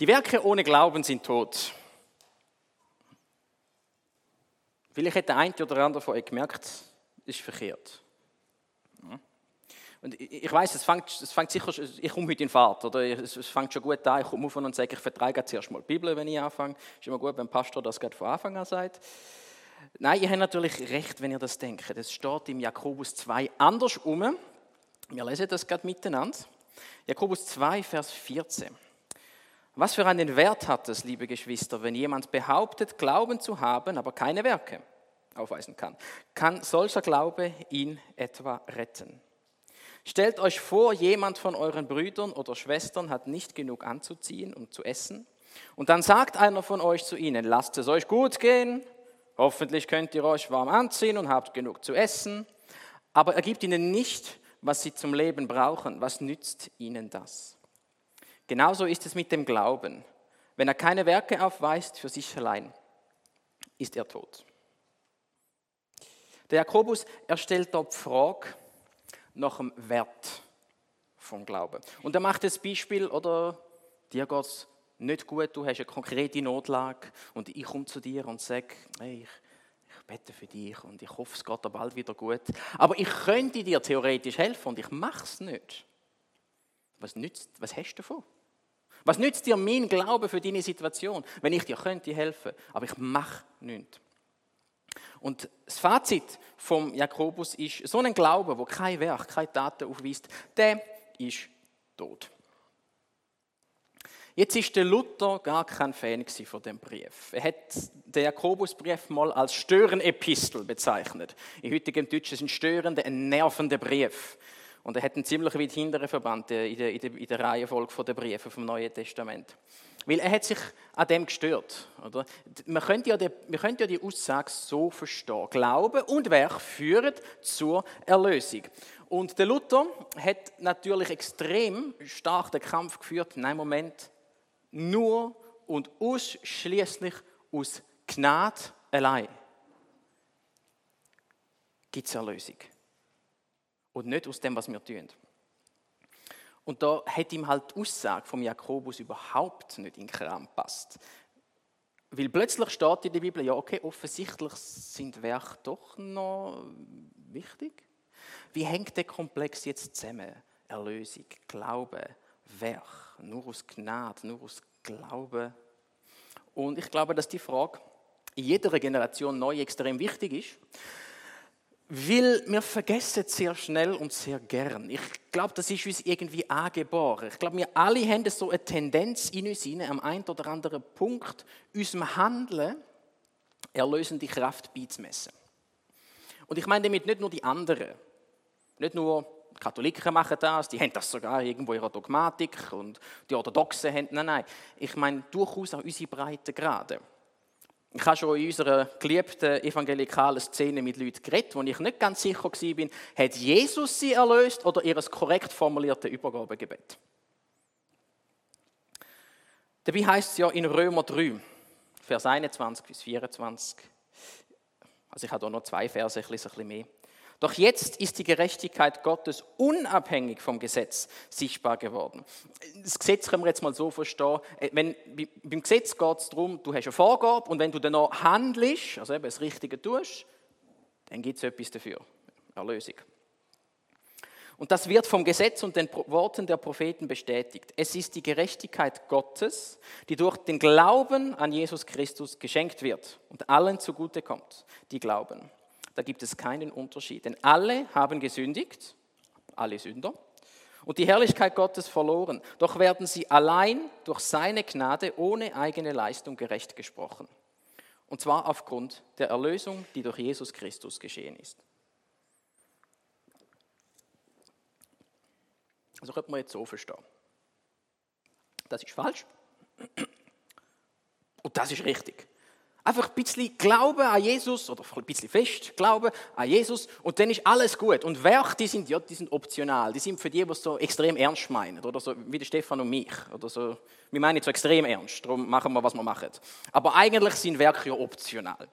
Die Werke ohne Glauben sind tot. Vielleicht hat der eine oder andere von euch gemerkt, das ist verkehrt. Und ich weiss, es fängt sicher, ich komme heute in Fahrt, oder? Es fängt schon gut an, ich komme auf und sage, ich vertreibe zuerst mal die Bibel, wenn ich anfange. Ist immer gut, wenn der Pastor das gerade von Anfang an sagt. Nein, ihr habt natürlich recht, wenn ihr das denkt. Es steht im Jakobus 2 andersrum. Wir lesen das gerade miteinander. Jakobus 2, Vers 14. Was für einen Wert hat es, liebe Geschwister, wenn jemand behauptet, Glauben zu haben, aber keine Werke aufweisen kann? Kann solcher Glaube ihn etwa retten? Stellt euch vor, jemand von euren Brüdern oder Schwestern hat nicht genug anzuziehen und zu essen. Und dann sagt einer von euch zu ihnen, lasst es euch gut gehen, hoffentlich könnt ihr euch warm anziehen und habt genug zu essen. Aber er gibt ihnen nicht, was sie zum Leben brauchen. Was nützt ihnen das? Genauso ist es mit dem Glauben. Wenn er keine Werke aufweist für sich allein, ist er tot. Der Jakobus, er stellt dort die Frage nach dem Wert vom Glauben. Und er macht das Beispiel, oder dir geht es nicht gut, du hast eine konkrete Notlage und ich komme zu dir und sage, hey, ich bete für dich und ich hoffe, es geht dir bald wieder gut. Aber ich könnte dir theoretisch helfen und ich mache es nicht. Was hast du davon? Was nützt dir mein Glaube für deine Situation, wenn ich dir könnte helfen, aber ich mache nichts? Und das Fazit vom Jakobus ist, so ein Glaube, der kein Werk, keine Taten aufweist, der ist tot. Jetzt ist der Luther gar kein Fan von dem Brief. Er hat den Jakobusbrief mal als Störenepistel bezeichnet. In heutigem Deutsch ist ein störender, ein nervender Brief. Und er hat einen ziemlich weit hinteren Verband in der Reihenfolge der Briefe vom Neuen Testament. Weil er hat sich an dem gestört. Oder? Wir können ja die Aussage so verstehen. Glaube und Werk führen zur Erlösung. Und der Luther hat natürlich extrem stark den Kampf geführt. Nein, Moment. Nur und ausschließlich aus Gnade allein gibt es Erlösung. Und nicht aus dem, was wir tun. Und da hat ihm halt die Aussage vom Jakobus überhaupt nicht in den Kram gepasst. Weil plötzlich steht in der Bibel, ja okay, offensichtlich sind Werke doch noch wichtig. Wie hängt der Komplex jetzt zusammen? Erlösung, Glaube, Werk, nur aus Gnade, nur aus Glaube. Und ich glaube, dass die Frage in jeder Generation neu extrem wichtig ist. Weil wir vergessen sehr schnell und sehr gern. Ich glaube, das ist uns irgendwie angeboren. Ich glaube, wir alle haben so eine Tendenz in uns hinein, am einen oder anderen Punkt unserem Handeln erlösende Kraft beizumessen. Und ich meine damit nicht nur die anderen. Nicht nur die Katholiken machen das, die haben das sogar irgendwo in ihrer Dogmatik und die Orthodoxen haben, nein. Ich meine durchaus auch unsere Breitengrade. Ich habe schon in unserer geliebten evangelikalen Szene mit Leuten geredet, wo ich nicht ganz sicher war, hat Jesus sie erlöst oder ihr korrekt formulierte Übergabegebet. Dabei heißt es ja in Römer 3, Vers 21 bis 24, also ich habe hier noch 2 Verse, ein bisschen mehr. Doch jetzt ist die Gerechtigkeit Gottes unabhängig vom Gesetz sichtbar geworden. Das Gesetz können wir jetzt mal so verstehen. Beim Gesetz geht es darum, du hast eine Vorgabe und wenn du dann noch handelst, also eben das Richtige tust, dann gibt es etwas dafür, Erlösung. Und das wird vom Gesetz und den Worten der Propheten bestätigt. Es ist die Gerechtigkeit Gottes, die durch den Glauben an Jesus Christus geschenkt wird und allen zugute kommt, die glauben. Da gibt es keinen Unterschied, denn alle haben gesündigt, alle Sünder, und die Herrlichkeit Gottes verloren. Doch werden sie allein durch seine Gnade ohne eigene Leistung gerecht gesprochen. Und zwar aufgrund der Erlösung, die durch Jesus Christus geschehen ist. Also könnte man jetzt so verstehen. Das ist falsch und das ist richtig. Einfach ein bisschen Glauben an Jesus oder ein bisschen fest Glauben an Jesus und dann ist alles gut. Und Werke, die sind optional. Die sind für die, die es so extrem ernst meinen. Oder so wie der Stefan und mich. Oder so, wir meinen nicht so extrem ernst, darum machen wir, was wir machen. Aber eigentlich sind Werke ja optional.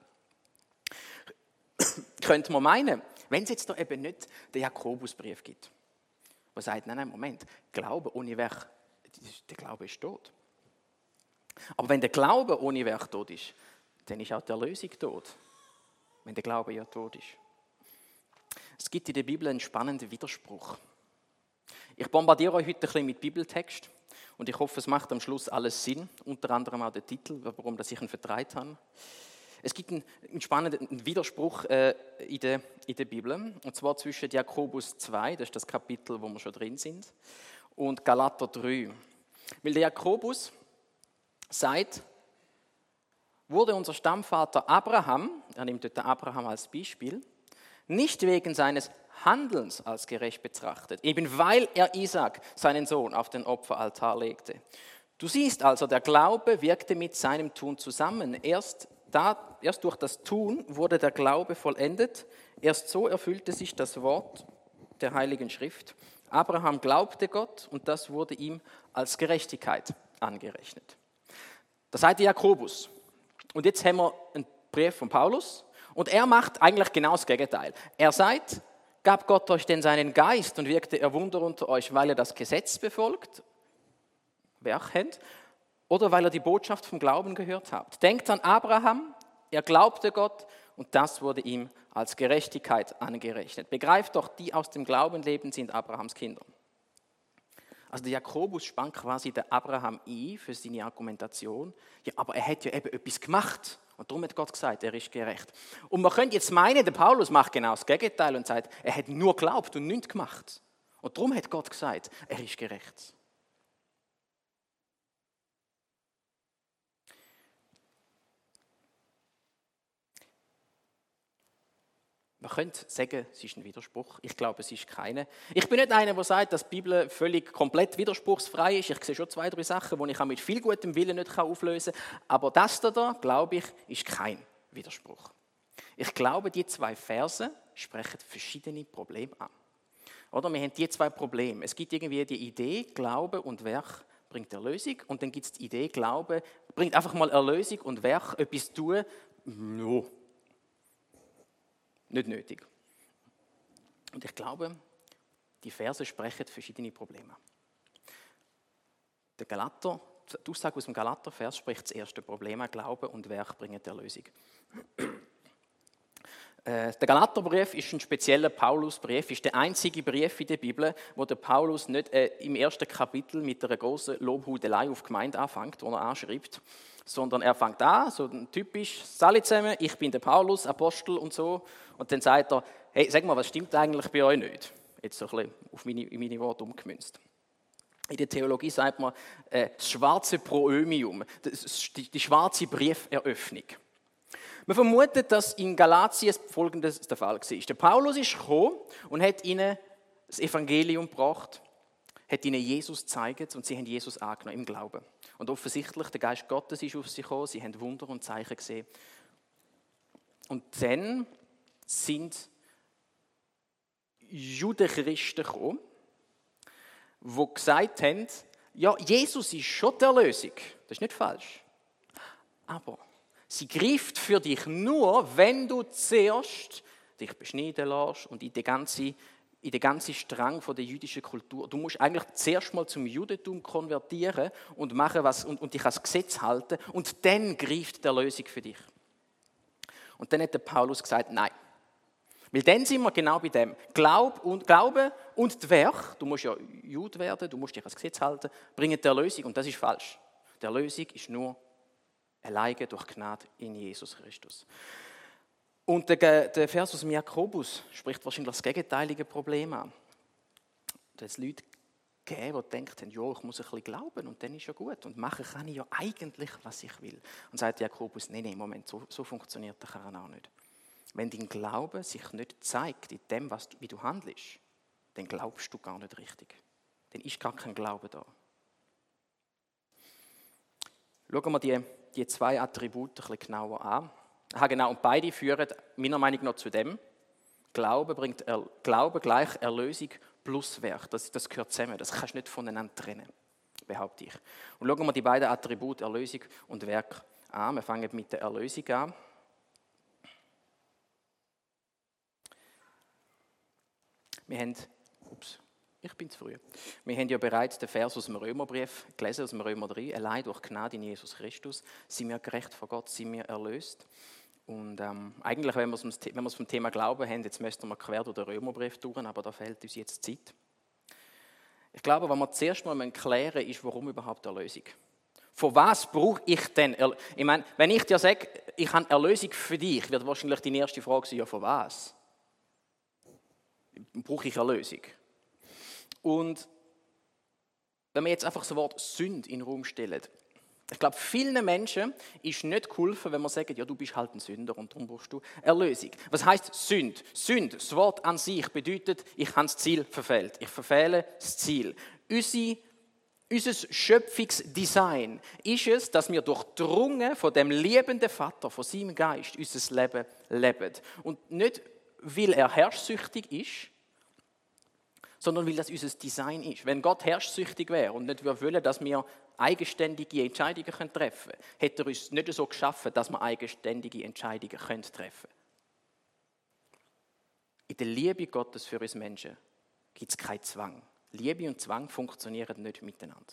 Könnte man meinen, wenn es jetzt da eben nicht den Jakobusbrief gibt, der sagt, nein, Moment, Glaube ohne Werk, der Glaube ist tot. Aber wenn der Glaube ohne Werk tot ist, dann ist auch die Erlösung tot. Wenn der Glaube ja tot ist. Es gibt in der Bibel einen spannenden Widerspruch. Ich bombardiere euch heute ein bisschen mit Bibeltext und ich hoffe, es macht am Schluss alles Sinn, unter anderem auch der Titel, warum ich ihn vertreibt habe. Es gibt einen spannenden Widerspruch in der Bibel, und zwar zwischen Jakobus 2, das ist das Kapitel, wo wir schon drin sind, und Galater 3. Weil der Jakobus sagt, wurde unser Stammvater Abraham, er nimmt dort Abraham als Beispiel, nicht wegen seines Handelns als gerecht betrachtet, eben weil er Isaak, seinen Sohn, auf den Opferaltar legte. Du siehst also, der Glaube wirkte mit seinem Tun zusammen. Erst durch das Tun wurde der Glaube vollendet. Erst so erfüllte sich das Wort der Heiligen Schrift. Abraham glaubte Gott und das wurde ihm als Gerechtigkeit angerechnet. Das sagt Jakobus. Und jetzt haben wir einen Brief von Paulus und er macht eigentlich genau das Gegenteil. Er sagt, gab Gott euch denn seinen Geist und wirkte er Wunder unter euch, weil ihr das Gesetz befolgt, Werk habt, oder weil ihr die Botschaft vom Glauben gehört habt. Denkt an Abraham, er glaubte Gott und das wurde ihm als Gerechtigkeit angerechnet. Begreift doch, die aus dem Glauben leben, sind Abrahams Kinder. Also der Jakobus spannt quasi den Abraham ein für seine Argumentation. Ja, aber er hat ja eben etwas gemacht. Und darum hat Gott gesagt, er ist gerecht. Und man könnte jetzt meinen, der Paulus macht genau das Gegenteil und sagt, er hat nur geglaubt und nichts gemacht. Und darum hat Gott gesagt, er ist gerecht. Man könnte sagen, es ist ein Widerspruch. Ich glaube, es ist keiner. Ich bin nicht einer, der sagt, dass die Bibel völlig komplett widerspruchsfrei ist. Ich sehe schon 2, 3 Sachen, die ich auch mit viel gutem Willen nicht auflösen kann. Aber das da, glaube ich, ist kein Widerspruch. Ich glaube, die 2 Verse sprechen verschiedene Probleme an. Oder? Wir haben die 2 Probleme. Es gibt irgendwie die Idee, Glaube und Werk bringt Erlösung. Und dann gibt es die Idee, Glaube bringt einfach mal Erlösung und Werk etwas tun. No. Nicht nötig. Und ich glaube, die Verse sprechen verschiedene Probleme. Die Aussage aus dem Galater-Vers spricht das erste Problem an, Glaube und Werk bringen die Erlösung. Der Galaterbrief ist ein spezieller Paulusbrief, ist der einzige Brief in der Bibel, wo der Paulus nicht im ersten Kapitel mit einer großen Lobhudelei auf die Gemeinde anfängt, wo er anschreibt, sondern er fängt an, so typisch, «Salut zusammen, ich bin der Paulus, Apostel» und so, und dann sagt er, «Hey, sag mal, was stimmt eigentlich bei euch nicht?» Jetzt so ein bisschen in meine Worte umgemünzt. In der Theologie sagt man, das schwarze Proömium, die schwarze Brieferöffnung. Man vermutet, dass in Galatien Folgendes der Fall war. Der Paulus ist gekommen und hat ihnen das Evangelium gebracht, hat ihnen Jesus gezeigt und sie haben Jesus angenommen im Glauben. Und offensichtlich, der Geist Gottes ist auf sie gekommen, sie haben Wunder und Zeichen gesehen. Und dann sind Judenchristen gekommen, die gesagt haben, ja, Jesus ist schon die Erlösung, das ist nicht falsch, aber sie greift für dich nur, wenn du zuerst dich beschneiden lässt und in den ganzen Strang von der jüdischen Kultur. Du musst eigentlich zuerst mal zum Judentum konvertieren und machen und dich ans Gesetz halten und dann greift die Erlösung für dich. Und dann hat der Paulus gesagt, nein. Weil dann sind wir genau bei dem. Glaube und die Werk, du musst ja Jude werden, du musst dich ans Gesetz halten, bringen die Erlösung und das ist falsch. Die Erlösung ist nur alleine durch Gnade in Jesus Christus. Und der Vers aus dem Jakobus spricht wahrscheinlich das gegenteilige Problem an. Da hat es Leute gegeben, die denken, ja, ich muss ein bisschen glauben und dann ist ja gut. Und machen kann ich ja eigentlich, was ich will. Und sagt Jakobus, nein, Moment, so funktioniert der Kern auch nicht. Wenn dein Glaube sich nicht zeigt in dem, wie du handelst, dann glaubst du gar nicht richtig. Dann ist gar kein Glaube da. Schauen wir die 2 Attribute ein bisschen genauer an. Genau, und beide führen meiner Meinung nach zu dem, Glaube gleich Erlösung plus Werk. Das gehört zusammen, das kannst du nicht voneinander trennen, behaupte ich. Und schauen wir die beiden Attribute Erlösung und Werk an. Wir fangen mit der Erlösung an. Wir haben Ich bin zu früh. Wir haben ja bereits den Vers aus dem Römerbrief gelesen, aus dem Römer 3. Allein durch Gnade in Jesus Christus sind wir gerecht vor Gott, sind wir erlöst. Und eigentlich, wenn wir es vom Thema Glauben haben, jetzt müssten wir quer durch den Römerbrief durch, aber da fehlt uns jetzt Zeit. Ich glaube, was wir zuerst mal klären müssen, ist, warum überhaupt Erlösung? Von was brauche ich denn Erlösung? Ich meine, wenn ich dir sage, ich habe Erlösung für dich, wird wahrscheinlich die erste Frage sein, ja, von was? Brauche ich Erlösung? Und wenn wir jetzt einfach das Wort Sünde in den Raum stellen, ich glaube, vielen Menschen ist nicht geholfen, wenn man sagt, ja, du bist halt ein Sünder und darum brauchst du Erlösung. Was heisst Sünde? Sünde, das Wort an sich bedeutet, ich habe das Ziel verfehlt. Ich verfehle das Ziel. Unser Schöpfungsdesign ist es, dass wir durchdrungen von dem liebenden Vater, von seinem Geist, unser Leben leben. Und nicht, weil er herrschsüchtig ist, sondern weil das unser Design ist. Wenn Gott herrschsüchtig wäre und nicht wollen, dass wir eigenständige Entscheidungen treffen können, hätte er uns nicht so geschaffen, dass wir eigenständige Entscheidungen treffen können. In der Liebe Gottes für uns Menschen gibt es keinen Zwang. Liebe und Zwang funktionieren nicht miteinander.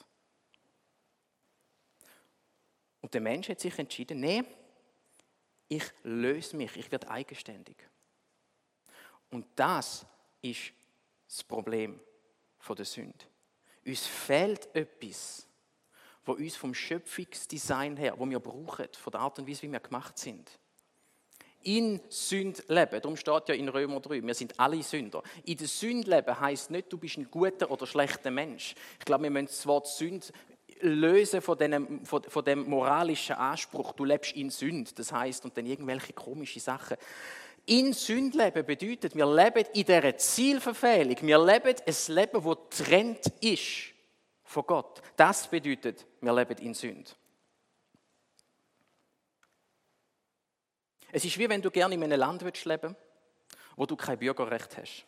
Und der Mensch hat sich entschieden, nee, ich löse mich, ich werde eigenständig. Und das ist das Problem der Sünde. Uns fehlt etwas, wo uns vom Schöpfungsdesign her, wo wir brauchen, von der Art und Weise, wie wir gemacht sind. In Sünde leben, darum steht ja in Römer 3, wir sind alle Sünder. In der Sünde leben heisst nicht, du bist ein guter oder schlechter Mensch. Ich glaube, wir müssen das Wort Sünde lösen von dem moralischen Anspruch, du lebst in Sünde. Das heisst, und dann irgendwelche komischen Sachen. In Sünde leben bedeutet, wir leben in dieser Zielverfehlung. Wir leben ein Leben, das getrennt ist von Gott. Das bedeutet, wir leben in Sünde. Es ist wie wenn du gerne in einem Land leben willst, wo du kein Bürgerrecht hast.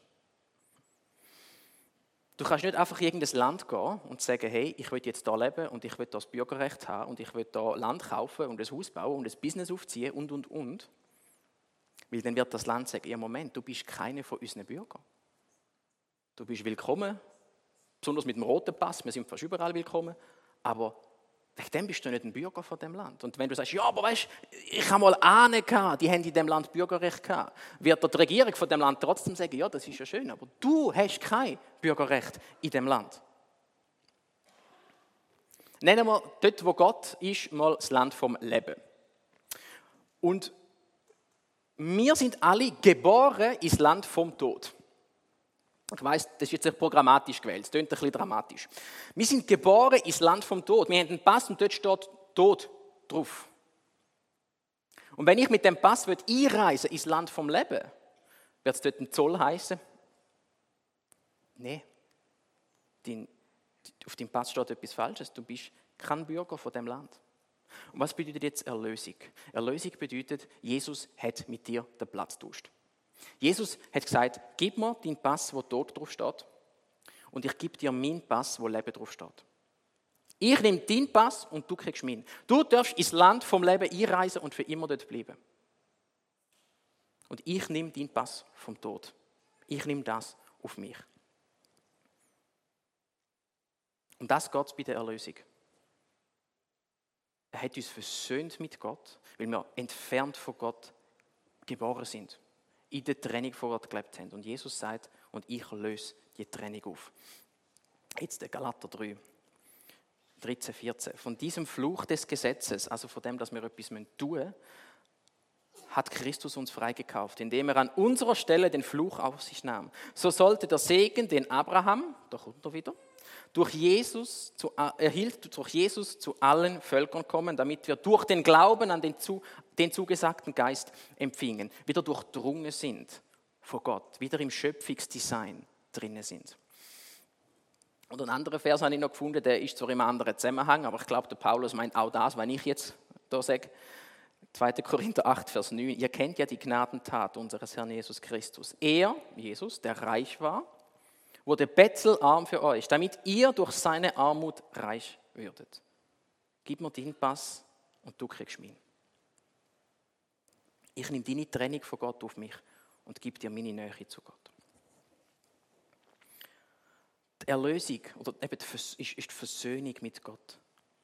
Du kannst nicht einfach in irgendein Land gehen und sagen, hey, ich will jetzt hier leben und ich will das Bürgerrecht haben und ich will hier Land kaufen und ein Haus bauen und ein Business aufziehen und. Weil dann wird das Land sagen, ja Moment, du bist keiner von unseren Bürgern. Du bist willkommen, besonders mit dem roten Pass, wir sind fast überall willkommen, aber wegen dem bist du nicht ein Bürger von dem Land. Und wenn du sagst, ja, aber weißt du, ich habe mal Ahnen gehabt, die haben in dem Land Bürgerrecht gehabt, wird die Regierung von dem Land trotzdem sagen, ja, das ist ja schön, aber du hast kein Bürgerrecht in dem Land. Nennen wir dort, wo Gott ist, mal das Land vom Leben. Und wir sind alle geboren ins Land vom Tod. Ich weiss, das ist jetzt nicht programmatisch gewählt, das klingt ein bisschen dramatisch. Wir sind geboren ins Land vom Tod. Wir haben einen Pass und dort steht Tod drauf. Und wenn ich mit dem Pass einreisen ins Land vom Leben, wird es dort ein Zoll heißen? Nein. Auf deinem Pass steht etwas Falsches. Du bist kein Bürger von dem Land. Und was bedeutet jetzt Erlösung? Erlösung bedeutet, Jesus hat mit dir den Platz getauscht. Jesus hat gesagt, gib mir deinen Pass, wo Tod drauf steht, und ich gebe dir meinen Pass, wo Leben drauf steht. Ich nehme deinen Pass und du kriegst meinen. Du darfst ins Land vom Leben einreisen und für immer dort bleiben. Und ich nehme deinen Pass vom Tod. Ich nehme das auf mich. Und das geht es bei der Erlösung. Er hat uns versöhnt mit Gott, weil wir entfernt von Gott geboren sind. In der Trennung von Gott gelebt haben. Und Jesus sagt, und ich löse die Trennung auf. Jetzt der Galater 3, 13, 14. Von diesem Fluch des Gesetzes, also von dem, dass wir etwas tun müssen, hat Christus uns freigekauft, indem er an unserer Stelle den Fluch auf sich nahm. So sollte der Segen, den Abraham, da kommt er wieder, durch Jesus zu allen Völkern kommen, damit wir durch den Glauben an den zugesagten Geist empfingen, wieder durchdrungen sind von Gott, wieder im Schöpfungsdesign drinnen sind. Und einen anderen Vers habe ich noch gefunden, der ist zwar im anderen Zusammenhang, aber ich glaube, der Paulus meint auch das, was ich jetzt da sage. 2. Korinther 8, Vers 9. Ihr kennt ja die Gnadentat unseres Herrn Jesus Christus. Er, Jesus, der reich war, wurde bettelarm für euch, damit ihr durch seine Armut reich würdet. Gib mir deinen Pass und du kriegst meinen. Ich nehme deine Trennung von Gott auf mich und gebe dir meine Nähe zu Gott. Die Erlösung oder eben ist die Versöhnung mit Gott.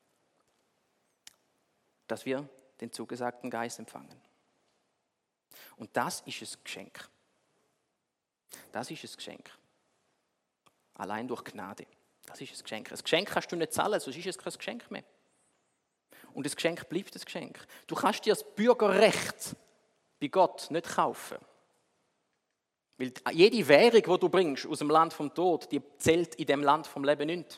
Dass wir den zugesagten Geist empfangen. Und das ist ein Geschenk. Das ist ein Geschenk. Allein durch Gnade. Das ist ein Geschenk. Ein Geschenk kannst du nicht zahlen, sonst ist es kein Geschenk mehr. Und das Geschenk bleibt ein Geschenk. Du kannst dir das Bürgerrecht bei Gott nicht kaufen. Weil jede Währung, die du bringst aus dem Land vom Tod, die zählt in dem Land vom Leben nicht.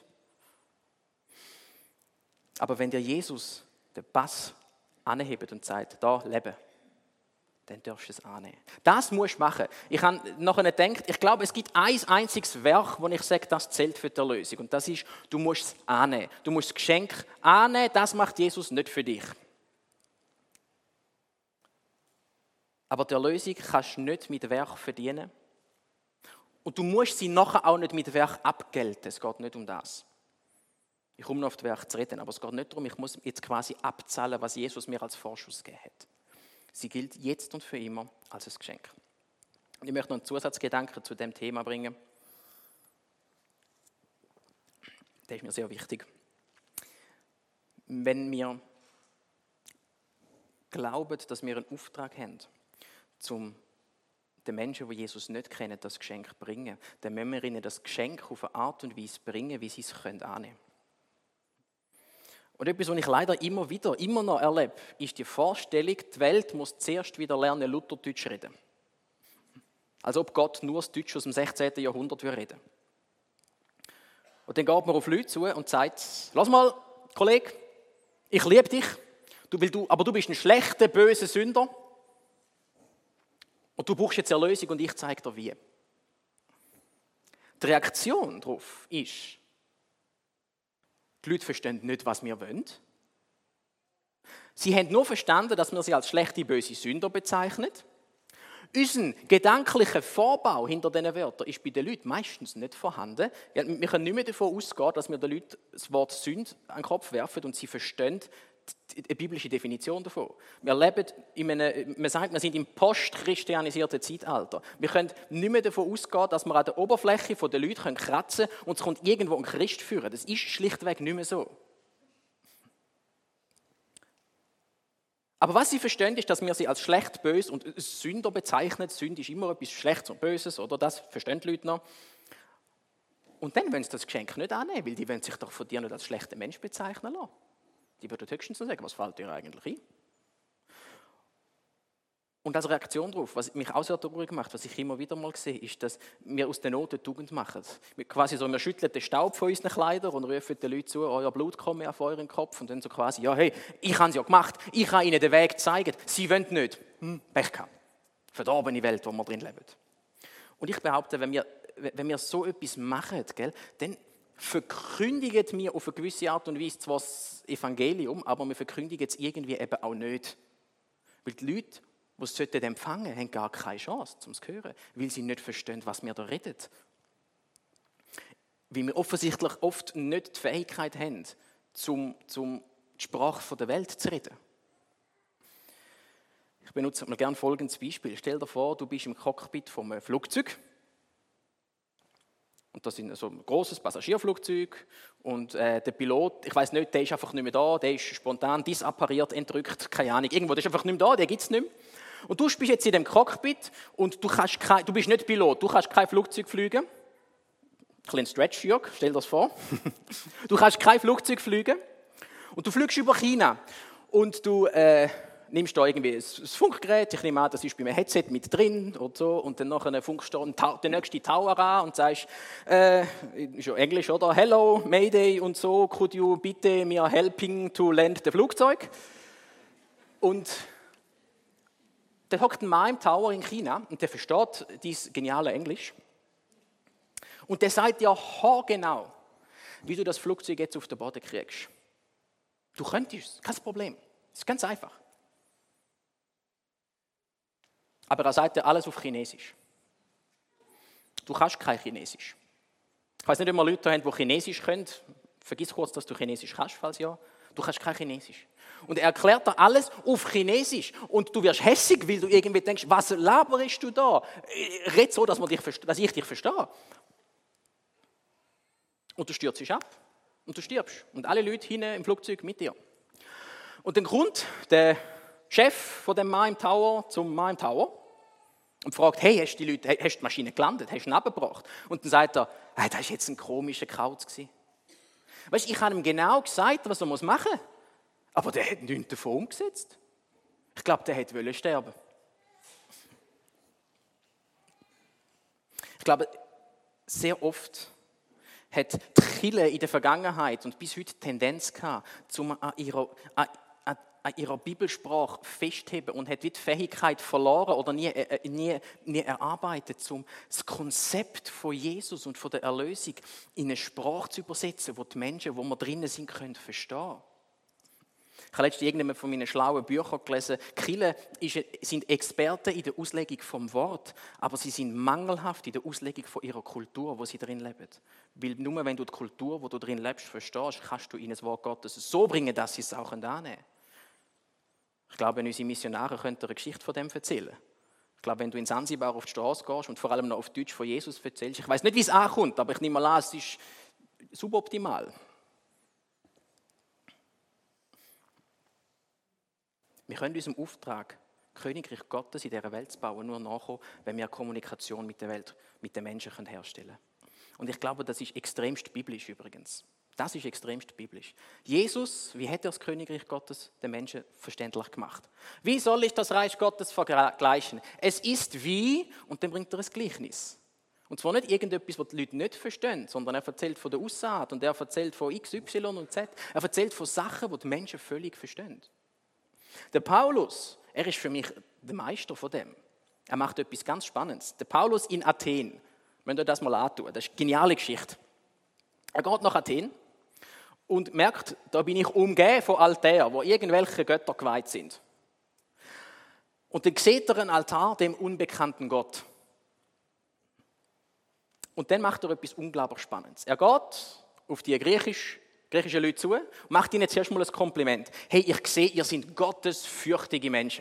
Aber wenn dir Jesus den Pass anhebt und sagt, da leben, dann darfst du es annehmen. Das musst du machen. Ich habe nachher gedacht, ich glaube, es gibt ein einziges Werk, wo ich sage, das zählt für die Erlösung. Und das ist, du musst es annehmen. Du musst das Geschenk annehmen, das macht Jesus nicht für dich. Aber die Erlösung kannst du nicht mit Werk verdienen. Und du musst sie nachher auch nicht mit Werk abgelten. Es geht nicht um das. Ich komme noch auf das Werk zu reden, aber es geht nicht darum, ich muss jetzt quasi abzahlen, was Jesus mir als Vorschuss gegeben hat. Sie gilt jetzt und für immer als ein Geschenk. Und ich möchte noch einen Zusatzgedanken zu dem Thema bringen. Der ist mir sehr wichtig. Wenn wir glauben, dass wir einen Auftrag haben, um den Menschen, die Jesus nicht kennen, das Geschenk bringen, dann müssen wir ihnen das Geschenk auf eine Art und Weise bringen, wie sie es annehmen können. Und etwas, was ich leider immer noch erlebe, ist die Vorstellung, die Welt muss zuerst wieder lernen, Lutherdeutsch reden. Als ob Gott nur das Deutsch aus dem 16. Jahrhundert reden würde. Und dann geht man auf Leute zu und sagt, lass mal, Kollege, ich liebe dich, aber du bist ein schlechter, böser Sünder. Und du brauchst jetzt Erlösung und ich zeige dir wie. Die Reaktion darauf ist, die Leute verstehen nicht, was wir wollen. Sie haben nur verstanden, dass wir sie als schlechte, böse Sünder bezeichnen. Unser gedanklicher Vorbau hinter diesen Wörtern ist bei den Leuten meistens nicht vorhanden. Wir können nicht mehr davon ausgehen, dass wir den Leuten das Wort Sünde an den Kopf werfen und sie verstehen die biblische Definition davon. Wir leben man sagt, wir sind im postchristianisierten Zeitalter. Wir können nicht mehr davon ausgehen, dass wir an der Oberfläche der Leute kratzen können und es kommt irgendwo ein Christ führen. Das ist schlichtweg nicht mehr so. Aber was sie verstehen, ist, dass wir sie als schlecht, böse und Sünder bezeichnen. Sünde ist immer etwas Schlechtes und Böses, oder? Das verstehen die Leute noch. Und dann wollen sie das Geschenk nicht annehmen, weil die wollen sich doch von dir nicht als schlechter Mensch bezeichnen lassen. Die würden höchstens sagen, was fällt dir eigentlich ein? Und als Reaktion darauf, was mich auch sehr traurig macht, was ich immer wieder mal sehe, ist, dass wir aus der Not eine Tugend machen. Wir schütteln den Staub von unseren Kleidern und rufen den Leuten zu, euer Blut komme auf euren Kopf. Und dann so quasi, ja hey, ich habe es ja gemacht, ich habe ihnen den Weg gezeigt, sie wollen nicht. Pech gehabt. Verdorbene Welt, wo wir drin leben. Und ich behaupte, wenn wir so etwas machen, gell, dann verkündigen wir auf eine gewisse Art und Weise zwar das Evangelium, aber wir verkündigen es irgendwie eben auch nicht. Weil die Leute, die es empfangen sollten, haben gar keine Chance, um es zu hören, weil sie nicht verstehen, was wir da reden. Weil wir offensichtlich oft nicht die Fähigkeit haben, die Sprache der Welt zu reden. Ich benutze mal gerne folgendes Beispiel. Stell dir vor, du bist im Cockpit vom Flugzeug. Und das ist so ein grosses Passagierflugzeug und der Pilot, ich weiss nicht, der ist einfach nicht mehr da, der ist spontan disappariert, entrückt, keine Ahnung, irgendwo, der ist einfach nicht mehr da, der gibt es nicht mehr. Und du bist jetzt in dem Cockpit und du bist nicht Pilot, du kannst kein Flugzeug fliegen. Kleinen Stretch, Jörg, stell dir das vor. Du kannst kein Flugzeug fliegen und du fliegst über China und du nimmst da irgendwie ein Funkgerät, ich nehme an, das ist bei einem Headset mit drin oder so, und dann nachher funkst du den nächsten Tower an und sagst, ist ja Englisch, oder? Hello, Mayday und so, could you bitte mir helping to land the Flugzeug? Und dann hockt ein Mann im Tower in China und der versteht dieses geniale Englisch. Und der sagt dir haargenau, wie du das Flugzeug jetzt auf den Boden kriegst. Du könntest, kein Problem. Das ist ganz einfach. Aber er sagt dir alles auf Chinesisch. Du kannst kein Chinesisch. Ich weiß nicht, ob wir Leute haben, die Chinesisch können. Vergiss kurz, dass du Chinesisch kannst, falls ja. Du kannst kein Chinesisch. Und er erklärt dir alles auf Chinesisch. Und du wirst hässig, weil du irgendwie denkst, was laberst du da? Red so, dass ich dich verstehe. und du stürzst ab und du stirbst. Und alle Leute hinten im Flugzeug mit dir. Und dann kommt der Chef von dem Mann im Tower zum Mann im Tower und fragt, hey, hast du die Maschine gelandet, hast du ihn abgebracht? Und dann sagt er, hey, das war jetzt ein komischer Kauz. Weißt du, ich habe ihm genau gesagt, was er machen muss, aber der hat nichts davon umgesetzt. Ich glaube, der wollte sterben. Ich glaube, sehr oft hat die Kirche in der Vergangenheit und bis heute die Tendenz gehabt, an ihrer Bibelsprache festheben und hat die Fähigkeit verloren oder nie erarbeitet, um das Konzept von Jesus und von der Erlösung in eine Sprache zu übersetzen, wo die Menschen, wo wir drinnen sind, können verstehen. Ich habe letztens irgendwann von meinen schlauen Büchern gelesen, Kirchen sind Experten in der Auslegung vom Wort, aber sie sind mangelhaft in der Auslegung von ihrer Kultur, wo sie drin leben. Weil nur wenn du die Kultur, wo du drin lebst, verstehst, kannst du ihnen das Wort Gottes so bringen, dass sie es auch annehmen können. Ich glaube, unsere Missionare könnten eine Geschichte von dem erzählen. Ich glaube, wenn du in Sansibar auf die Straße gehst und vor allem noch auf Deutsch von Jesus erzählst, ich weiß nicht, wie es ankommt, aber ich nehme mal an, es ist suboptimal. Wir können unserem Auftrag, Königreich Gottes in dieser Welt zu bauen, nur nachkommen, wenn wir Kommunikation mit der Welt, mit den Menschen herstellen können. Und ich glaube, das ist extremst biblisch übrigens. Das ist extremst biblisch. Jesus, wie hat er das Königreich Gottes den Menschen verständlich gemacht? Wie soll ich das Reich Gottes vergleichen? Es ist wie, und dann bringt er ein Gleichnis. Und zwar nicht irgendetwas, was die Leute nicht verstehen, sondern er erzählt von der Aussaat und er erzählt von X, Y und Z. Er erzählt von Sachen, die die Menschen völlig verstehen. Der Paulus, er ist für mich der Meister von dem. Er macht etwas ganz Spannendes. Der Paulus in Athen, wenn ihr das mal antun, das ist eine geniale Geschichte. Er geht nach Athen und merkt, da bin ich umgeben von Altären, wo irgendwelche Götter geweiht sind. Und dann sieht er einen Altar dem unbekannten Gott. Und dann macht er etwas unglaublich Spannendes. Er geht auf die griechischen Leute zu und macht ihnen zuerst mal ein Kompliment. Hey, ich sehe, ihr seid gottesfürchtige Menschen.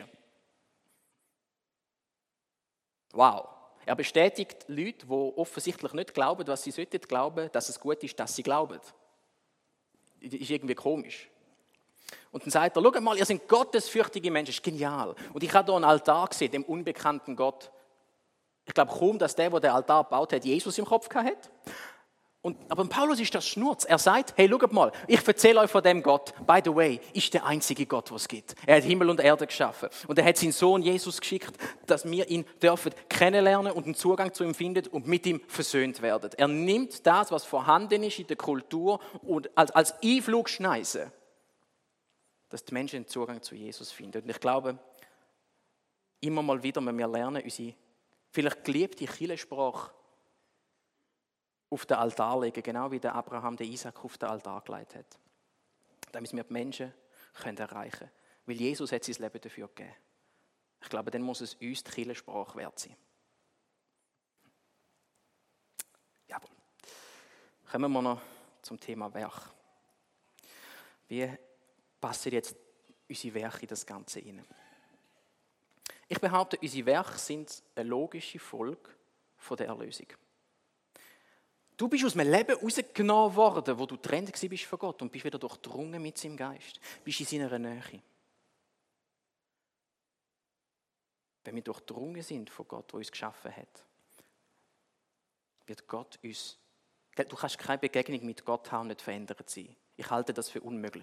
Wow. Er bestätigt Leute, die offensichtlich nicht glauben, was sie sollten glauben, dass es gut ist, dass sie glauben. Das ist irgendwie komisch. Und dann sagt er, schau mal, ihr seid gottesfürchtige Menschen, das ist genial. Und ich habe hier einen Altar gesehen, dem unbekannten Gott. Ich glaube kaum, dass der den Altar gebaut hat, Jesus im Kopf hatte. Aber Paulus ist das Schnurz. Er sagt, hey, schaut mal, ich erzähle euch von dem Gott. By the way, ist der einzige Gott, was es gibt. Er hat Himmel und Erde geschaffen. Und er hat seinen Sohn Jesus geschickt, dass wir ihn dürfen kennenlernen und einen Zugang zu ihm finden und mit ihm versöhnt werden. Er nimmt das, was vorhanden ist in der Kultur und als Einflugschneise, dass die Menschen einen Zugang zu Jesus finden. Und ich glaube, immer mal wieder müssen wir lernen, unsere vielleicht geliebte Kirchensprache auf den Altar legen, genau wie der Abraham den Isaac auf den Altar gelegt hat. Damit wir die Menschen erreichen können. Weil Jesus hat sein Leben dafür gegeben. Ich glaube, dann muss es uns die Kirchensprache wert sein. Jawohl. Kommen wir noch zum Thema Werk. Wie passen jetzt unsere Werke in das Ganze hinein? Ich behaupte, unsere Werke sind eine logische Folge von der Erlösung. Du bist aus einem Leben rausgenommen worden, wo du getrennt warst von Gott und bist wieder durchdrungen mit seinem Geist. Bist in seiner Nähe. Wenn wir durchdrungen sind von Gott, der uns geschaffen hat, wird Gott uns... Du kannst keine Begegnung mit Gott haben und nicht verändert sein. Ich halte das für unmöglich.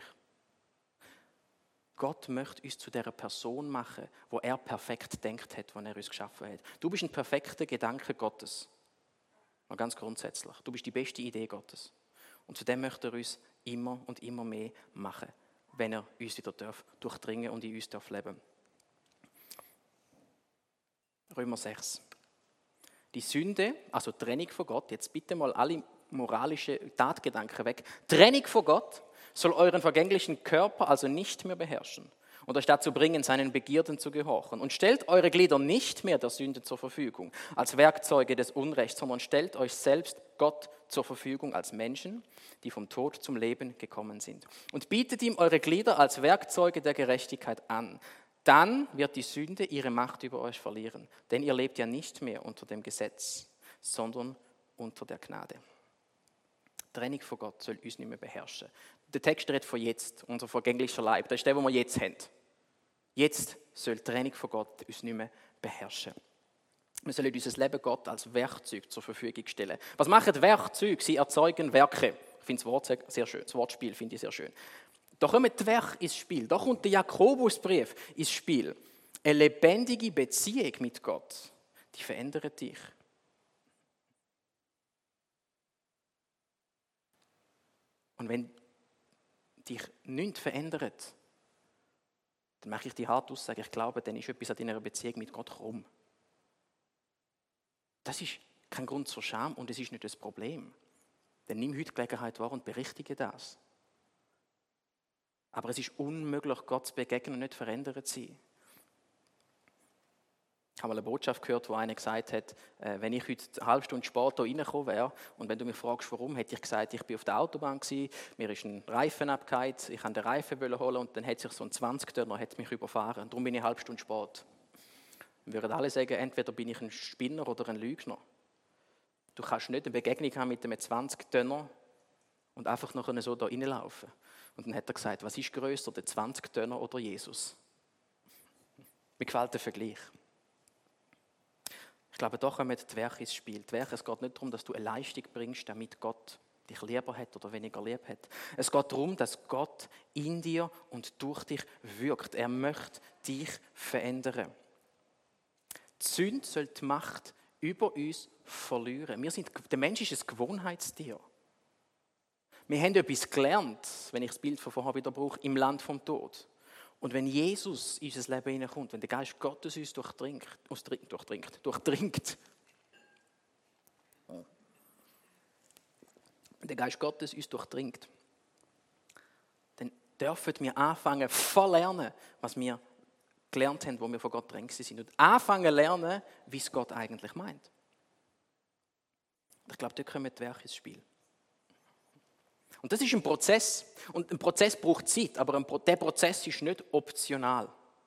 Gott möchte uns zu dieser Person machen, wo er perfekt gedacht hat, als er uns geschaffen hat. Du bist ein perfekter Gedanke Gottes. Mal ganz grundsätzlich. Du bist die beste Idee Gottes. Und zu dem möchte er uns immer und immer mehr machen, wenn er uns wieder durchdringen und in uns leben darf. Römer 6. Die Sünde, also Trennung von Gott, jetzt bitte mal alle moralischen Tatgedanken weg. Trennung von Gott soll euren vergänglichen Körper also nicht mehr beherrschen und euch dazu bringen, seinen Begierden zu gehorchen. Und stellt eure Glieder nicht mehr der Sünde zur Verfügung, als Werkzeuge des Unrechts, sondern stellt euch selbst Gott zur Verfügung als Menschen, die vom Tod zum Leben gekommen sind. Und bietet ihm eure Glieder als Werkzeuge der Gerechtigkeit an. Dann wird die Sünde ihre Macht über euch verlieren, denn ihr lebt ja nicht mehr unter dem Gesetz, sondern unter der Gnade. Die Trennung von Gott soll uns nicht mehr beherrschen. Der Text redet von jetzt, unser vergänglicher Leib. Das ist der, den wir jetzt haben. Jetzt soll die Trennung von Gott uns nicht mehr beherrschen. Wir sollen unser Leben Gott als Werkzeug zur Verfügung stellen. Was machen Werkzeuge? Sie erzeugen Werke. Ich finde das Wort sehr schön. Das Wortspiel finde ich sehr schön. Da kommen die Werke ins Spiel. Da kommt der Jakobusbrief ins Spiel. Eine lebendige Beziehung mit Gott, die verändert dich. Und wenn dich nichts verändert, dann mache ich die harte Aussage, ich glaube, dann ist etwas an deiner Beziehung mit Gott krumm. Das ist kein Grund zur Scham und es ist nicht das Problem. Dann nimm heute die Gelegenheit wahr und berichtige das. Aber es ist unmöglich, Gott zu begegnen und nicht verändert zu sein. Ich habe mal eine Botschaft gehört, wo einer gesagt hat, wenn ich heute eine halbe Stunde später reingekommen wäre und wenn du mich fragst, warum, hätte ich gesagt, ich bin auf der Autobahn gewesen, mir ist ein Reifen abgefallen, ich wollte den Reifen holen und dann hat sich so ein 20-Tönner mich überfahren. Darum bin ich eine halbe Stunde spät. Wir würden alle sagen, entweder bin ich ein Spinner oder ein Lügner. Du kannst nicht eine Begegnung haben mit einem 20-Tönner und einfach noch so da reinlaufen. Und dann hat er gesagt, was ist grösser, der 20-Tönner oder Jesus? Mir gefällt der Vergleich. Ich glaube, da kommen die Werke ins Spiel. Die Werke, es geht nicht darum, dass du eine Leistung bringst, damit Gott dich lieber hat oder weniger lieb hat. Es geht darum, dass Gott in dir und durch dich wirkt. Er möchte dich verändern. Die Sünde soll die Macht über uns verlieren. Der Mensch ist ein Gewohnheitstier. Wir haben etwas gelernt, wenn ich das Bild von vorher wieder brauche, im Land vom Tod. Und wenn Jesus in unser Leben hineinkommt, wenn der Geist Gottes uns durchdringt, wenn der Geist Gottes uns durchdringt, dann dürfen wir anfangen, verlernen, was wir gelernt haben, wo wir von Gott drängt sind. Und anfangen zu lernen, wie es Gott eigentlich meint. Ich glaube, da kommen die Werke ins Spiel. Und das ist ein Prozess. Und ein Prozess braucht Zeit, aber der Prozess ist nicht optional.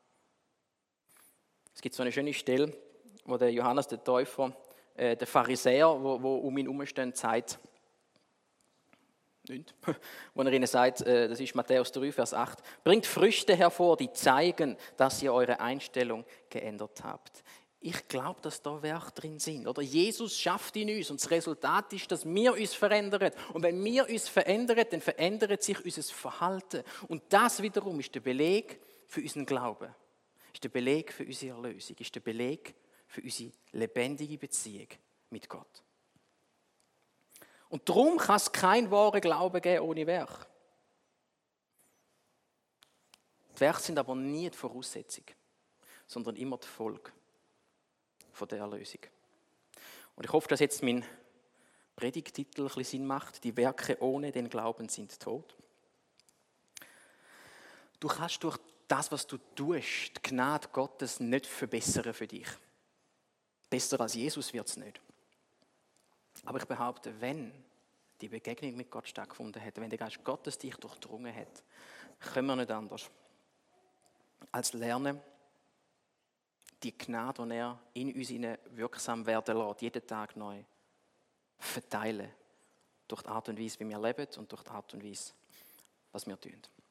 Es gibt so eine schöne Stelle, wo der Johannes der Täufer, der Pharisäer, wo um ihn herumstehen, sagt, nicht, wo er ihnen sagt, das ist Matthäus 3, Vers 8, bringt Früchte hervor, die zeigen, dass ihr eure Einstellung geändert habt. Ich glaube, dass da Werke drin sind. Oder Jesus schafft in uns und das Resultat ist, dass wir uns verändern. Und wenn wir uns verändern, dann verändert sich unser Verhalten. Und das wiederum ist der Beleg für unseren Glauben. Ist der Beleg für unsere Erlösung. Ist der Beleg für unsere lebendige Beziehung mit Gott. Und darum kann es keinen wahren Glauben geben ohne Werk. Die Werke sind aber nie die Voraussetzung, sondern immer die Folge von der Erlösung. Und ich hoffe, dass jetzt mein Predigttitel ein bisschen Sinn macht. Die Werke ohne den Glauben sind tot. Du kannst durch das, was du tust, die Gnade Gottes nicht verbessern für dich. Besser als Jesus wird es nicht. Aber ich behaupte, wenn die Begegnung mit Gott stattgefunden hat, wenn der Geist Gottes dich durchdrungen hat, können wir nicht anders als lernen, die Gnade, die er in uns wirksam werden lässt, jeden Tag neu verteilen. Durch die Art und Weise, wie wir leben und durch die Art und Weise, was wir tun.